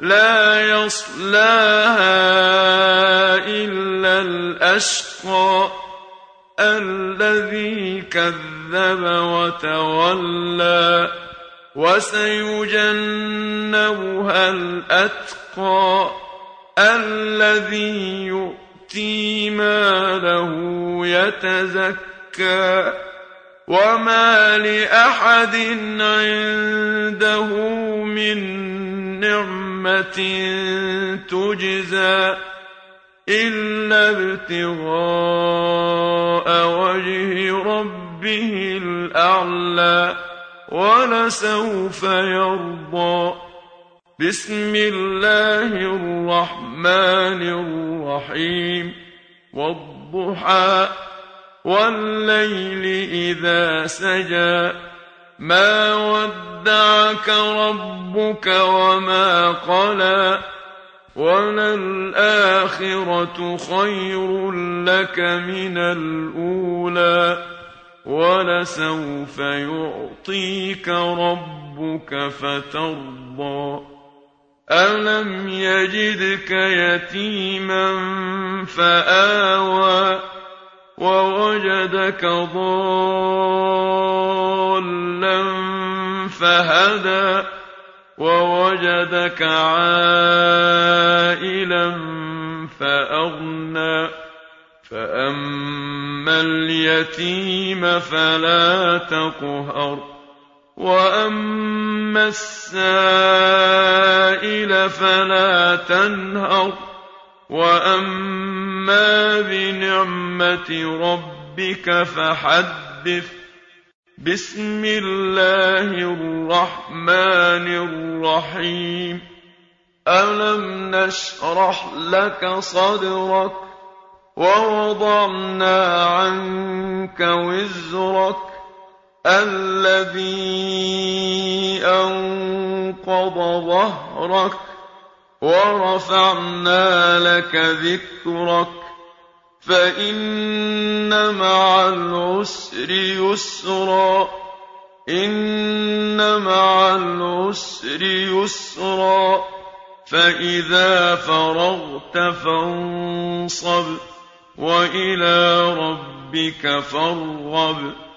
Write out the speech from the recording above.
لا يصلاها إلا الأشقى الذي كذب وتولى وسيجنبها الأتقى الذي يؤتي ماله يتزكى وما لأحد عنده من نعمة تجزى إلا ابتغاء وجه ربه الأعلى ولسوف يرضى. بسم الله الرحمن الرحيم والضحى والليل إذا سجى ما ودعك ربك وما قلى وللآخرة خير لك من الأولى ولسوف يعطيك ربك فترضى. ألم يجدك يتيما فآوى ووجدك ضالا فهدى ووجدك عائلا فأغنى فأما اليتيم فلا تقهر وأما السائل فلا تنهر وأما بنعمة ربك فحدث. بسم الله الرحمن الرحيم ألم نشرح لك صدرك ووضعنا عنك وزرك الذي أنقض ظهرك ورفعنا لك ذكرك فإن مع العسر يسرا إن مع العسر يسرا فإذا فرغت فانصب وإلى ربك فارغب.